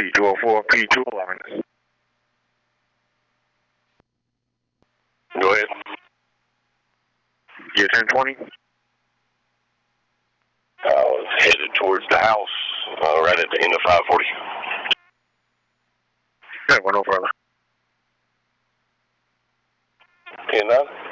P204, P2 Alliance. Go ahead. Yeah, 1020. I was headed towards the house right at the end of 540. Yeah, went no further. 10-9.